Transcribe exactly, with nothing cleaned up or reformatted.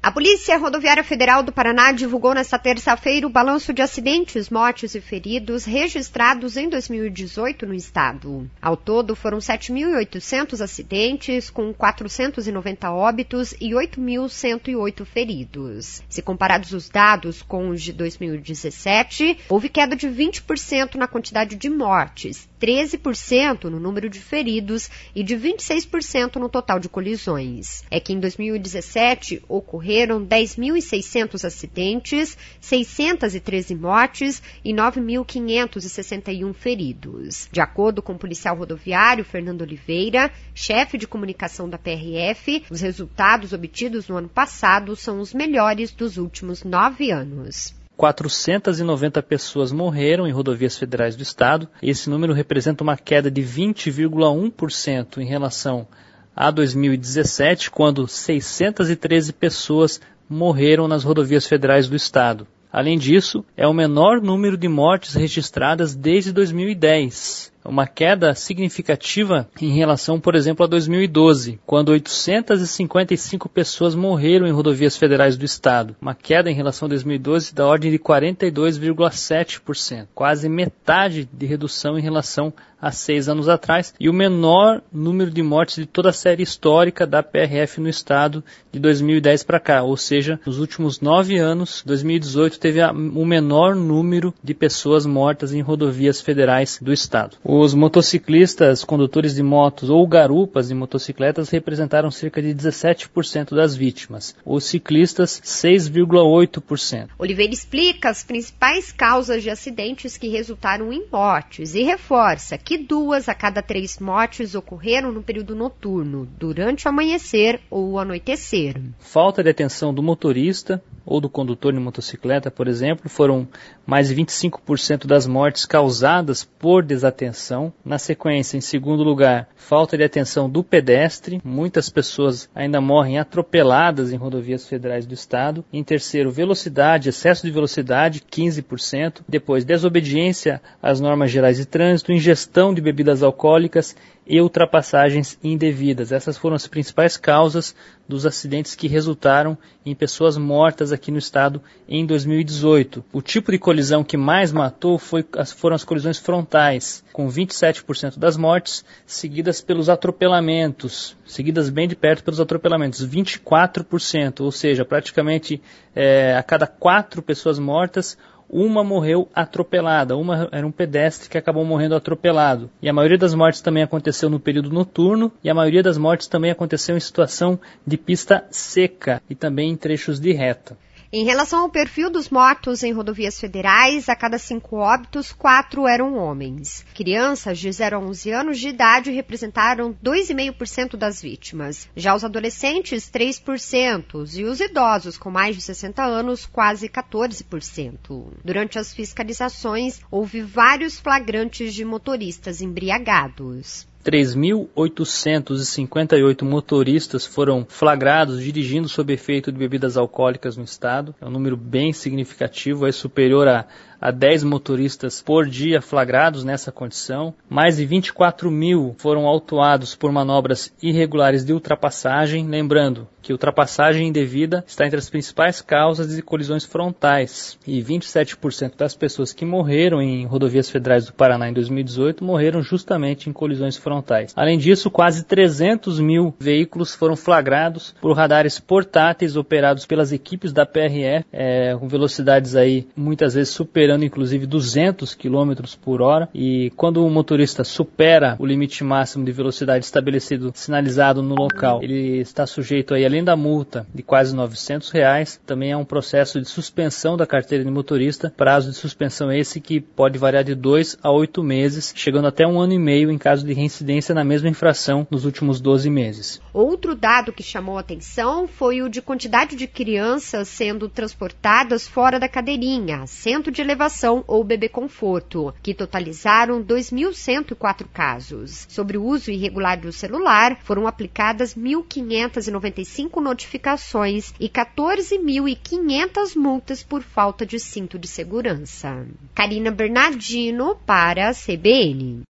A Polícia Rodoviária Federal do Paraná divulgou nesta terça-feira o balanço de acidentes, mortes e feridos registrados em dois mil e dezoito no estado. Ao todo, foram sete mil e oitocentos acidentes, com quatrocentos e noventa óbitos e oito mil cento e oito feridos. Se comparados os dados com os de dois mil e dezessete, houve queda de vinte por cento na quantidade de mortes, treze por cento no número de feridos e de vinte e seis por cento no total de colisões. É que em dois mil e dezessete ocorreram dez mil e seiscentos acidentes, seiscentas e treze mortes e nove mil quinhentos e sessenta e um feridos. De acordo com o policial rodoviário Fernando Oliveira, chefe de comunicação da P R F, os resultados obtidos no ano passado são os melhores dos últimos nove anos. quatrocentas e noventa pessoas morreram em rodovias federais do estado. Esse número representa uma queda de vinte vírgula um por cento em relação a dois mil e dezessete, quando seiscentas e treze pessoas morreram nas rodovias federais do estado. Além disso, é o menor número de mortes registradas desde dois mil e dez. Uma queda significativa em relação, por exemplo, a dois mil e doze, quando oitocentas e cinquenta e cinco pessoas morreram em rodovias federais do estado. Uma queda em relação a dois mil e doze da ordem de quarenta e dois vírgula sete por cento, quase metade de redução em relação a seis anos atrás, e o menor número de mortes de toda a série histórica da P R F no estado de dois mil e dez para cá, ou seja, nos últimos nove anos, dois mil e dezoito teve a, o menor número de pessoas mortas em rodovias federais do estado. Os motociclistas, condutores de motos ou garupas de motocicletas representaram cerca de dezessete por cento das vítimas. Os ciclistas, seis vírgula oito por cento. Oliveira explica as principais causas de acidentes que resultaram em mortes e reforça que duas a cada três mortes ocorreram no período noturno, durante o amanhecer ou o anoitecer. Falta de atenção do motorista ou do condutor de motocicleta, por exemplo, foram mais de vinte e cinco por cento das mortes causadas por desatenção. Na sequência, em segundo lugar, falta de atenção do pedestre. Muitas pessoas ainda morrem atropeladas em rodovias federais do estado. Em terceiro, velocidade, excesso de velocidade, quinze por cento. Depois, desobediência às normas gerais de trânsito, ingestão de bebidas alcoólicas e ultrapassagens indevidas. Essas foram as principais causas dos acidentes que resultaram em pessoas mortas aqui no estado em dois mil e dezoito. O tipo de colisão que mais matou foi, foram as colisões frontais, com vinte e sete por cento das mortes, seguidas pelos atropelamentos, seguidas bem de perto pelos atropelamentos, vinte e quatro por cento, ou seja, praticamente é, a cada quatro pessoas mortas, uma morreu atropelada, uma era um pedestre que acabou morrendo atropelado. E a maioria das mortes também aconteceu no período noturno, e a maioria das mortes também aconteceu em situação de pista seca e também em trechos de reta. Em relação ao perfil dos mortos em rodovias federais, a cada cinco óbitos, quatro eram homens. Crianças de zero a onze anos de idade representaram dois vírgula cinco por cento das vítimas. Já os adolescentes, três por cento, e os idosos com mais de sessenta anos, quase quatorze por cento. Durante as fiscalizações, houve vários flagrantes de motoristas embriagados. três mil oitocentos e cinquenta e oito motoristas foram flagrados dirigindo sob efeito de bebidas alcoólicas no estado. É um número bem significativo, é superior a, a dez motoristas por dia flagrados nessa condição. Mais de vinte e quatro mil foram autuados por manobras irregulares de ultrapassagem. Lembrando que ultrapassagem indevida está entre as principais causas de colisões frontais. E vinte e sete por cento das pessoas que morreram em rodovias federais do Paraná em dois mil e dezoito morreram justamente em colisões frontais. Frontais. Além disso, quase trezentos mil veículos foram flagrados por radares portáteis operados pelas equipes da P R F, é, com velocidades aí muitas vezes superando inclusive duzentos quilômetros por hora. E quando o motorista supera o limite máximo de velocidade estabelecido, sinalizado no local, ele está sujeito aí, além da multa de quase novecentos reais, também é um processo de suspensão da carteira de motorista, prazo de suspensão esse que pode variar de dois a oito meses, chegando até um ano e meio em caso de reincidência na mesma infração nos últimos doze meses. Outro dado que chamou atenção foi o de quantidade de crianças sendo transportadas fora da cadeirinha, assento de elevação ou bebê conforto, que totalizaram dois mil cento e quatro casos. Sobre o uso irregular do celular, foram aplicadas mil quinhentas e noventa e cinco notificações e quatorze mil e quinhentas multas por falta de cinto de segurança. Karina Bernardino para a C B N.